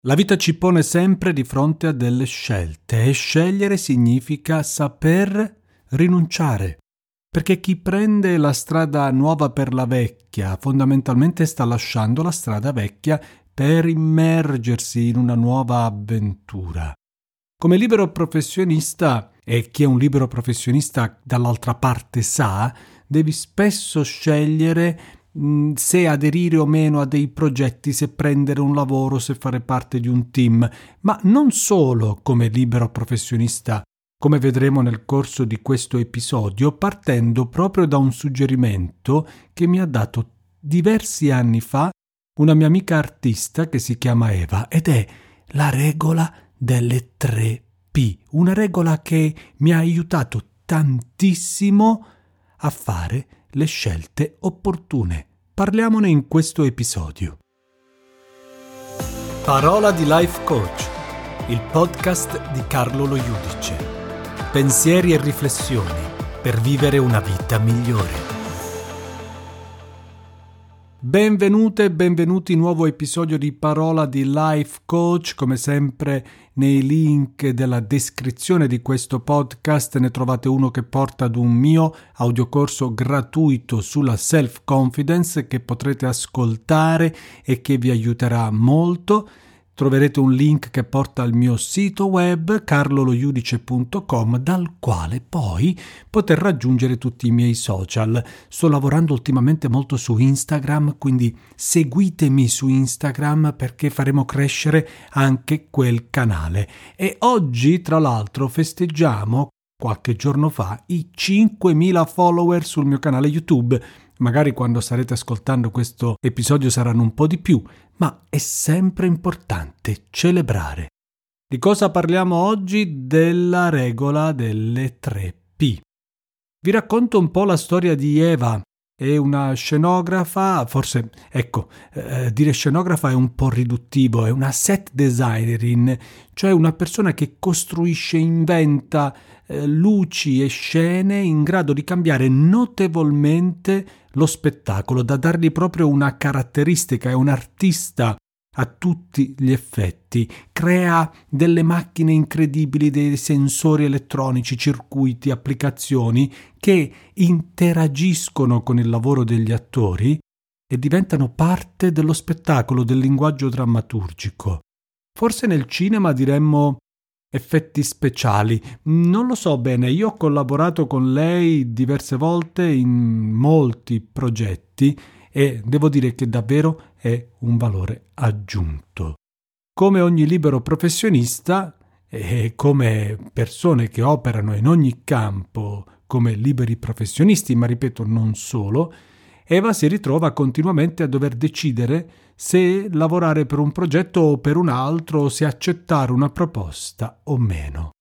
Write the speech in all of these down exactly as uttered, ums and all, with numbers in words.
La vita ci pone sempre di fronte a delle scelte e scegliere significa saper rinunciare, perché chi prende la strada nuova per la vecchia fondamentalmente sta lasciando la strada vecchia per immergersi in una nuova avventura. Come libero professionista, e chi è un libero professionista dall'altra parte sa, devi spesso scegliere se aderire o meno a dei progetti, se prendere un lavoro, se fare parte di un team, ma non solo come libero professionista, come vedremo nel corso di questo episodio, partendo proprio da un suggerimento che mi ha dato diversi anni fa una mia amica artista che si chiama Eva, ed è la regola delle tre P, una regola che mi ha aiutato tantissimo a fare le scelte opportune. Parliamone in questo episodio. Parola di Life Coach, il podcast di Carlo Lo Judice. Pensieri e riflessioni per vivere una vita migliore. Benvenute e benvenuti in nuovo episodio di Parola di Life Coach. Come sempre nei link della descrizione di questo podcast ne trovate uno che porta ad un mio audiocorso gratuito sulla self-confidence che potrete ascoltare e che vi aiuterà molto. Troverete un link che porta al mio sito web carlo lo judice punto com, dal quale poi poter raggiungere tutti i miei social. Sto lavorando ultimamente molto su Instagram, quindi seguitemi su Instagram perché faremo crescere anche quel canale. E oggi, tra l'altro, festeggiamo, qualche giorno fa, i cinquemila follower sul mio canale YouTube. Magari quando starete ascoltando questo episodio saranno un po' di più, ma è sempre importante celebrare. Di cosa parliamo oggi? Della regola delle tre P. Vi racconto un po' la storia di Eva. È una scenografa, forse, ecco, eh, dire scenografa è un po' riduttivo, è una set designerin, cioè una persona che costruisce, inventa eh, luci e scene in grado di cambiare notevolmente lo spettacolo, da dargli proprio una caratteristica. È un artista a tutti gli effetti, crea delle macchine incredibili, dei sensori elettronici, circuiti, applicazioni che interagiscono con il lavoro degli attori e diventano parte dello spettacolo, del linguaggio drammaturgico. Forse nel cinema diremmo effetti speciali, non lo so bene. Io ho collaborato con lei diverse volte in molti progetti e devo dire che davvero è un valore aggiunto. Come ogni libero professionista e come persone che operano in ogni campo come liberi professionisti, ma ripeto non solo, Eva si ritrova continuamente a dover decidere se lavorare per un progetto o per un altro, o se accettare una proposta o meno.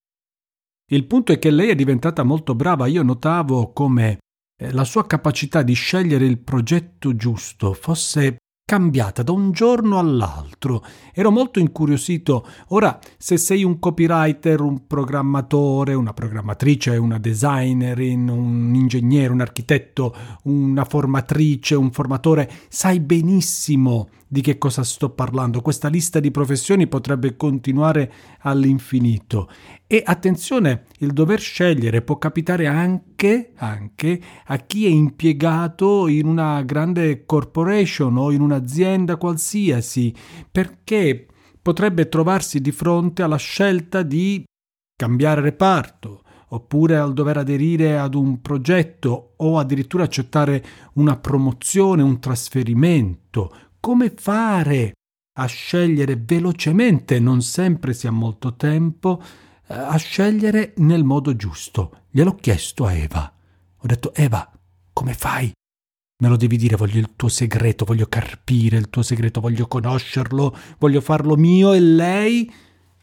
Il punto è che lei è diventata molto brava. Io notavo come la sua capacità di scegliere il progetto giusto fosse cambiata da un giorno all'altro. Ero molto incuriosito. Ora, se sei un copywriter, un programmatore, una programmatrice, una designer, un ingegnere, un architetto, una formatrice, un formatore, sai benissimo di che cosa sto parlando. Questa lista di professioni potrebbe continuare all'infinito. E attenzione, il dover scegliere può capitare anche, anche a chi è impiegato in una grande corporation o in un'azienda qualsiasi, perché potrebbe trovarsi di fronte alla scelta di cambiare reparto, oppure al dover aderire ad un progetto o addirittura accettare una promozione, un trasferimento. Come fare a scegliere velocemente? Non sempre si ha molto tempo a scegliere nel modo giusto. Gliel'ho chiesto a Eva. Ho detto: Eva, come fai? Me lo devi dire, voglio il tuo segreto, voglio carpire il tuo segreto, voglio conoscerlo, voglio farlo mio. E lei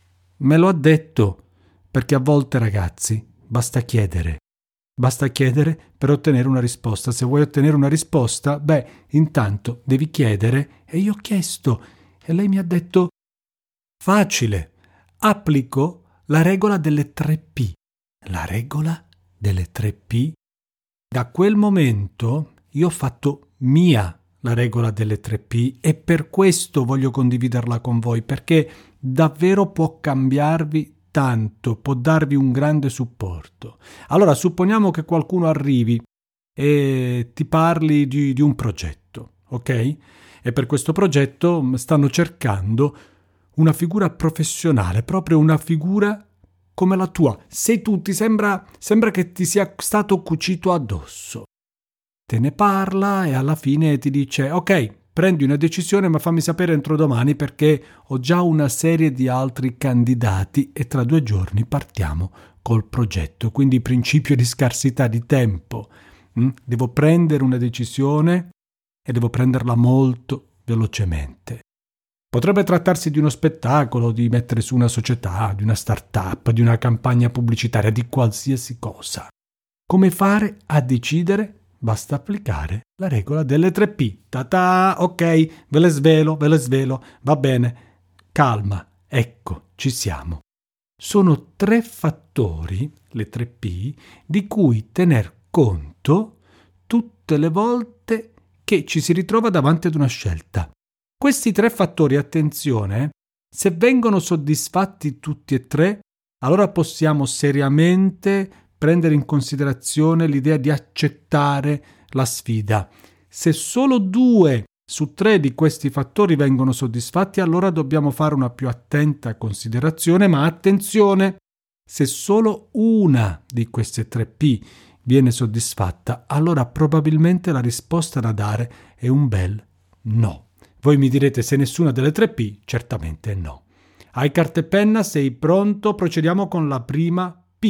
me lo ha detto, perché a volte, ragazzi, basta chiedere. Basta chiedere per ottenere una risposta. Se vuoi ottenere una risposta, beh, intanto devi chiedere. E io ho chiesto e lei mi ha detto: facile, applico la regola delle tre P. La regola delle tre P? Da quel momento io ho fatto mia la regola delle tre P e per questo voglio condividerla con voi, perché davvero può cambiarvi tanto, può darvi un grande supporto. Allora, supponiamo che qualcuno arrivi e ti parli di, di un progetto, ok? E per questo progetto stanno cercando una figura professionale, proprio una figura come la tua. Sei tu, ti sembra, sembra che ti sia stato cucito addosso. Te ne parla e alla fine ti dice: ok, prendi una decisione, ma fammi sapere entro domani perché ho già una serie di altri candidati e tra due giorni partiamo col progetto. Quindi principio di scarsità di tempo. Mm? Devo prendere una decisione e devo prenderla molto velocemente. Potrebbe trattarsi di uno spettacolo, di mettere su una società, di una start-up, di una campagna pubblicitaria, di qualsiasi cosa. Come fare a decidere? Basta applicare la regola delle tre P. Ta-ta, ok, ve le svelo, ve le svelo, va bene. Calma, ecco, ci siamo. Sono tre fattori, le tre P, di cui tener conto tutte le volte che ci si ritrova davanti ad una scelta. Questi tre fattori, attenzione, se vengono soddisfatti tutti e tre, allora possiamo seriamente prendere in considerazione l'idea di accettare la sfida. Se solo due su tre di questi fattori vengono soddisfatti, allora dobbiamo fare una più attenta considerazione, ma attenzione, se solo una di queste tre P viene soddisfatta, allora probabilmente la risposta da dare è un bel no. Voi mi direte: se nessuna delle tre P, certamente no. Hai carta e penna? Sei pronto? Procediamo con la prima P.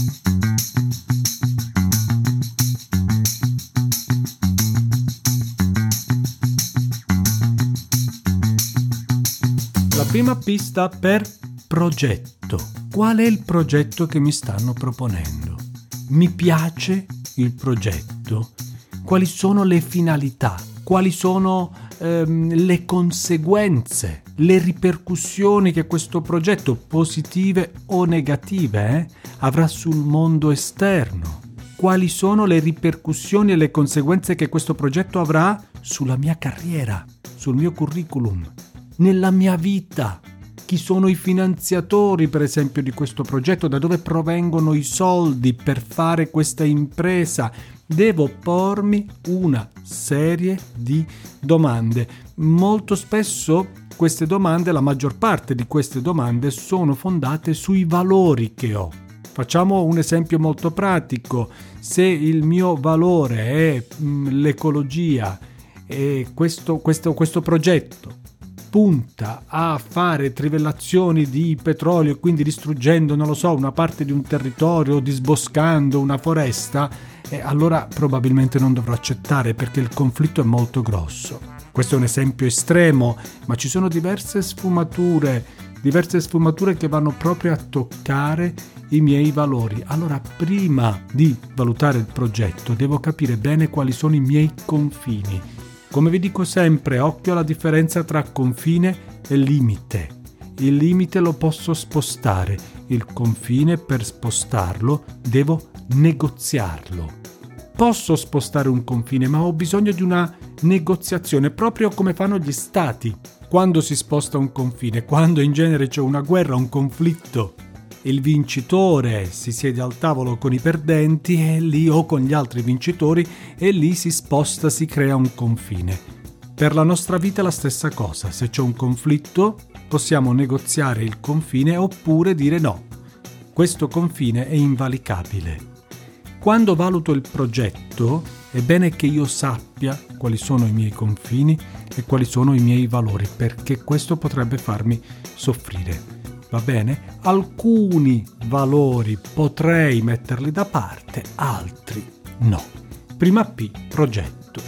La prima P sta per progetto. Qual è il progetto che mi stanno proponendo? Mi piace il progetto? Quali sono le finalità? Quali sono ehm, le conseguenze, le ripercussioni che questo progetto, positive o negative, eh, avrà sul mondo esterno? Quali sono le ripercussioni e le conseguenze che questo progetto avrà sulla mia carriera, sul mio curriculum, nella mia vita? Chi sono i finanziatori, per esempio, di questo progetto? Da dove provengono i soldi per fare questa impresa? Devo pormi una serie di domande. Molto spesso queste domande, la maggior parte di queste domande, sono fondate sui valori che ho. Facciamo un esempio molto pratico. Se il mio valore è mh, l'ecologia e questo, questo, questo progetto punta a fare trivellazioni di petrolio e quindi distruggendo, non lo so, una parte di un territorio, disboscando una foresta, e allora probabilmente non dovrò accettare perché il conflitto è molto grosso. Questo è un esempio estremo, ma ci sono diverse sfumature, diverse sfumature che vanno proprio a toccare i miei valori. Allora, prima di valutare il progetto, devo capire bene quali sono i miei confini. Come vi dico sempre, occhio alla differenza tra confine e limite. Il limite lo posso spostare, il confine, per spostarlo devo negoziarlo. Posso spostare un confine, ma ho bisogno di una negoziazione, proprio come fanno gli stati. Quando si sposta un confine, quando in genere c'è una guerra, un conflitto, il vincitore si siede al tavolo con i perdenti e lì, o con gli altri vincitori, e lì si sposta, si crea un confine. Per la nostra vita è la stessa cosa. Se c'è un conflitto, possiamo negoziare il confine oppure dire no. Questo confine è invalicabile. Quando valuto il progetto, è bene che io sappia quali sono i miei confini e quali sono i miei valori, perché questo potrebbe farmi soffrire. Va bene? Alcuni valori potrei metterli da parte, altri no. Prima P, progetto.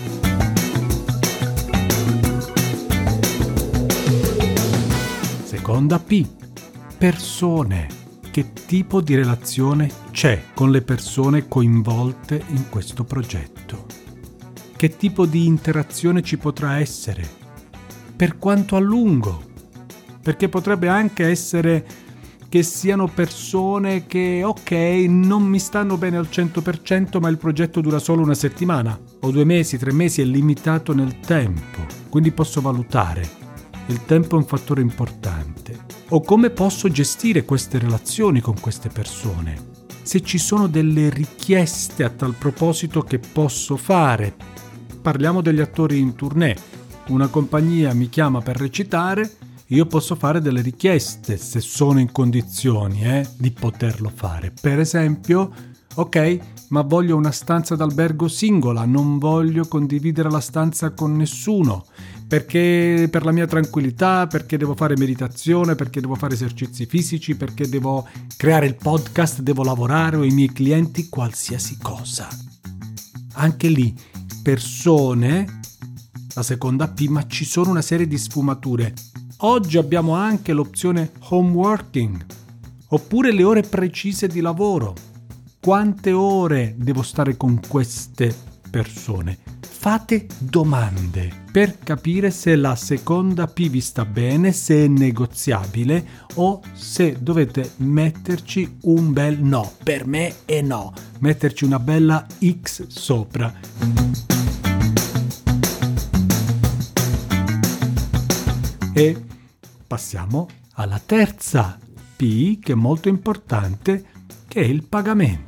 Seconda P, persone. Che tipo di relazione c'è con le persone coinvolte in questo progetto? Che tipo di interazione ci potrà essere? Per quanto a lungo? Perché potrebbe anche essere che siano persone che, ok, non mi stanno bene al cento per cento, ma il progetto dura solo una settimana, o due mesi, tre mesi, è limitato nel tempo. Quindi posso valutare. Il tempo è un fattore importante. O come posso gestire queste relazioni con queste persone? Se ci sono delle richieste a tal proposito che posso fare. Parliamo degli attori in tournée. Una compagnia mi chiama per recitare, io posso fare delle richieste se sono in condizioni eh, di poterlo fare. Per esempio, ok, ma voglio una stanza d'albergo singola, non voglio condividere la stanza con nessuno, perché per la mia tranquillità, perché devo fare meditazione, perché devo fare esercizi fisici, perché devo creare il podcast, devo lavorare o i miei clienti, qualsiasi cosa. Anche lì, persone, la seconda P, ma ci sono una serie di sfumature. Oggi abbiamo anche l'opzione home working, oppure le ore precise di lavoro. Quante ore devo stare con queste persone? Fate domande per capire se la seconda P vi sta bene, se è negoziabile o se dovete metterci un bel no. Per me è no. Metterci una bella X sopra. E passiamo alla terza P, che è molto importante, che è il pagamento.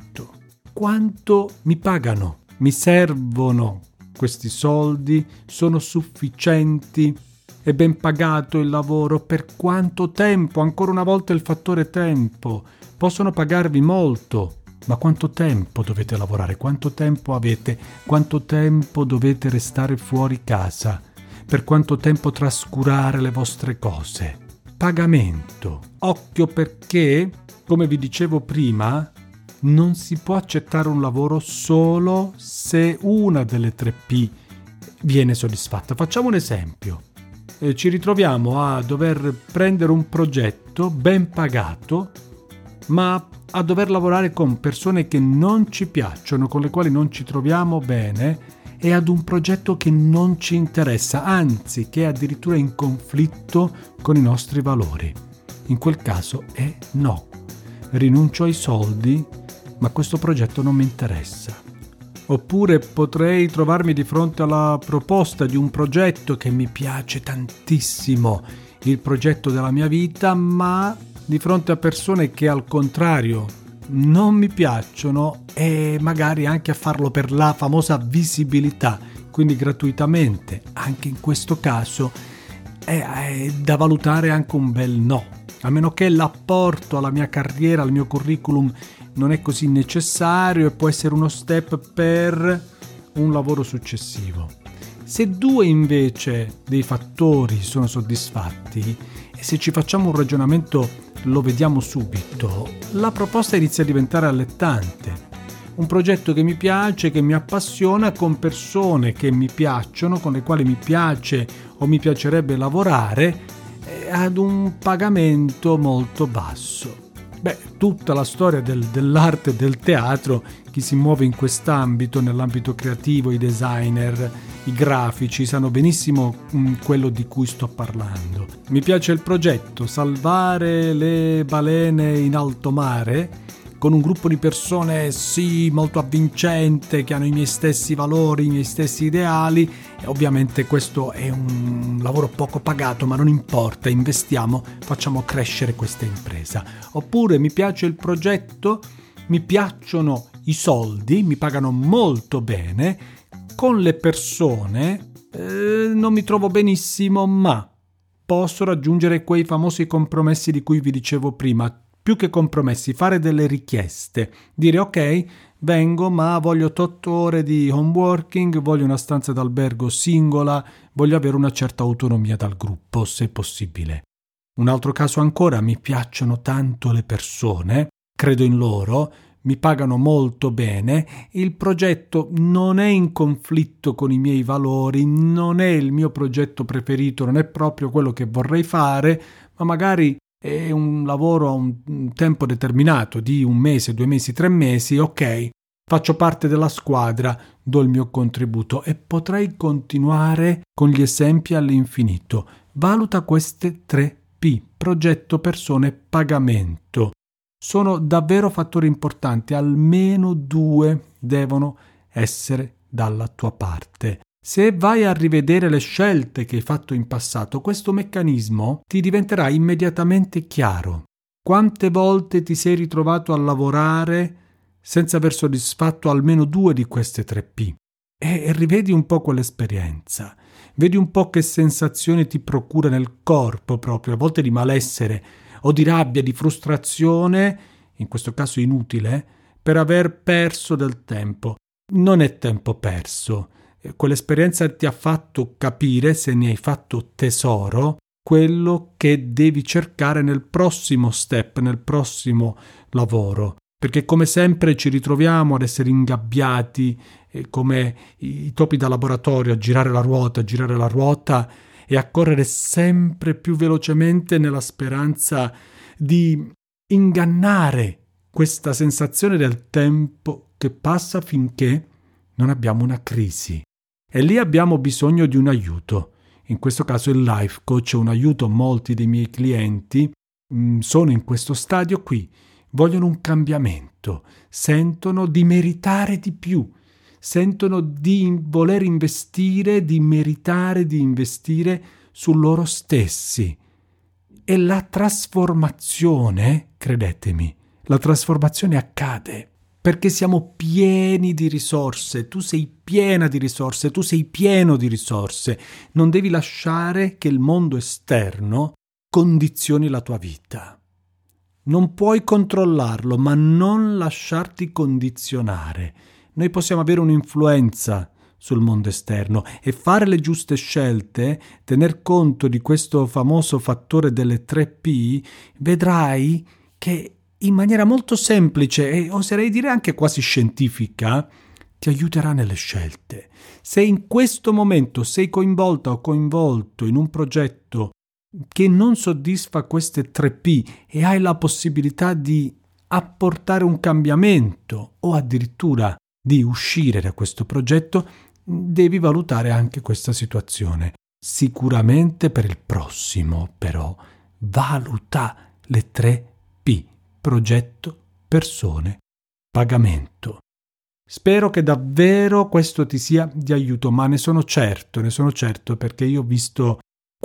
Quanto mi pagano? Mi servono questi soldi? Sono sufficienti? È ben pagato il lavoro? Per quanto tempo? Ancora una volta il fattore tempo. Possono pagarvi molto, ma quanto tempo dovete lavorare? Quanto tempo avete? Quanto tempo dovete restare fuori casa? Per quanto tempo trascurare le vostre cose? Pagamento. Occhio perché, come vi dicevo prima, non si può accettare un lavoro solo se una delle tre P viene soddisfatta. Facciamo un esempio. Eh, ci ritroviamo a dover prendere un progetto ben pagato, ma a dover lavorare con persone che non ci piacciono, con le quali non ci troviamo bene, e ad un progetto che non ci interessa, anzi che è addirittura in conflitto con i nostri valori. In quel caso è no. Rinuncio ai soldi, ma questo progetto non mi interessa. Oppure potrei trovarmi di fronte alla proposta di un progetto che mi piace tantissimo, il progetto della mia vita, ma di fronte a persone che al contrario non mi piacciono, e magari anche a farlo per la famosa visibilità, quindi gratuitamente. Anche in questo caso è, è da valutare anche un bel no, a meno che l'apporto alla mia carriera, al mio curriculum non è così necessario e può essere uno step per un lavoro successivo. Se due invece dei fattori sono soddisfatti, e se ci facciamo un ragionamento lo vediamo subito, la proposta inizia a diventare allettante. Un progetto che mi piace, che mi appassiona, con persone che mi piacciono, con le quali mi piace o mi piacerebbe lavorare, eh, ad un pagamento molto basso. Beh, tutta la storia del, dell'arte e del teatro, chi si muove in quest'ambito, nell'ambito creativo, i designer, i grafici, sanno benissimo mh, quello di cui sto parlando. Mi piace il progetto, salvare le balene in alto mare, con un gruppo di persone, sì, molto avvincente, che hanno i miei stessi valori, i miei stessi ideali, e ovviamente questo è un lavoro poco pagato, ma non importa, investiamo, facciamo crescere questa impresa. Oppure mi piace il progetto, mi piacciono i soldi, mi pagano molto bene, con le persone eh, non mi trovo benissimo, ma posso raggiungere quei famosi compromessi di cui vi dicevo prima. Più che compromessi, fare delle richieste, dire ok, vengo ma voglio otto ore di home working, voglio una stanza d'albergo singola, voglio avere una certa autonomia dal gruppo, se possibile. Un altro caso ancora, mi piacciono tanto le persone, credo in loro, mi pagano molto bene, il progetto non è in conflitto con i miei valori, non è il mio progetto preferito, non è proprio quello che vorrei fare, ma magari è un lavoro a un tempo determinato di un mese, due mesi, tre mesi, ok, faccio parte della squadra, do il mio contributo e potrei continuare con gli esempi all'infinito. Valuta queste tre P, progetto, persone, pagamento. Sono davvero fattori importanti, almeno due devono essere dalla tua parte. Se vai a rivedere le scelte che hai fatto in passato, questo meccanismo ti diventerà immediatamente chiaro. Quante volte ti sei ritrovato a lavorare senza aver soddisfatto almeno due di queste tre P? E rivedi un po' quell'esperienza. Vedi un po' che sensazioni ti procura nel corpo proprio, a volte di malessere o di rabbia, di frustrazione, in questo caso inutile, per aver perso del tempo. Non è tempo perso. Quell'esperienza ti ha fatto capire, se ne hai fatto tesoro, quello che devi cercare nel prossimo step, nel prossimo lavoro. Perché come sempre ci ritroviamo ad essere ingabbiati eh, come i topi da laboratorio, a girare la ruota, a girare la ruota e a correre sempre più velocemente nella speranza di ingannare questa sensazione del tempo che passa finché non abbiamo una crisi. E lì abbiamo bisogno di un aiuto. In questo caso il life coach è un aiuto. Molti dei miei clienti mh, sono in questo stadio qui, vogliono un cambiamento, sentono di meritare di più, sentono di voler investire, di meritare di investire su loro stessi. E la trasformazione, credetemi, la trasformazione accade. Perché siamo pieni di risorse, tu sei piena di risorse, tu sei pieno di risorse. Non devi lasciare che il mondo esterno condizioni la tua vita. Non puoi controllarlo, ma non lasciarti condizionare. Noi possiamo avere un'influenza sul mondo esterno e fare le giuste scelte, tener conto di questo famoso fattore delle tre P, vedrai che in maniera molto semplice e oserei dire anche quasi scientifica, ti aiuterà nelle scelte. Se in questo momento sei coinvolta o coinvolto in un progetto che non soddisfa queste tre P e hai la possibilità di apportare un cambiamento o addirittura di uscire da questo progetto, devi valutare anche questa situazione. Sicuramente per il prossimo, però, valuta le tre P. Progetto, persone, pagamento. Spero che davvero questo ti sia di aiuto, ma ne sono certo, ne sono certo perché io ho visto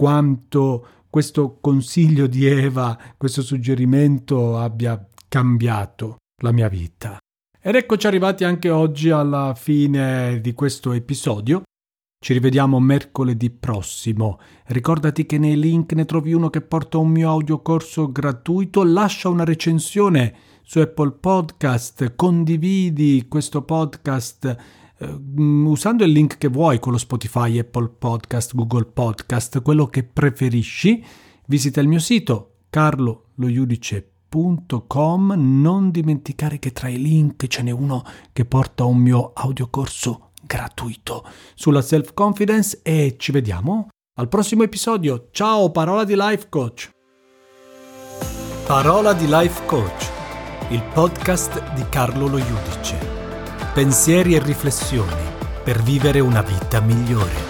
quanto questo consiglio di Eva, questo suggerimento abbia cambiato la mia vita. Ed eccoci arrivati anche oggi alla fine di questo episodio. Ci rivediamo mercoledì prossimo. Ricordati che nei link ne trovi uno che porta un mio audiocorso gratuito. Lascia una recensione su Apple Podcast, condividi questo podcast eh, usando il link che vuoi, quello Spotify, Apple Podcast, Google Podcast, quello che preferisci. Visita il mio sito carlo lo judice punto com. Non dimenticare che tra i link ce n'è uno che porta un mio audiocorso gratuito sulla self-confidence e ci vediamo al prossimo episodio. Ciao, Parola di Life Coach. Parola di Life Coach, il podcast di Carlo Lo Judice. Pensieri e riflessioni per vivere una vita migliore.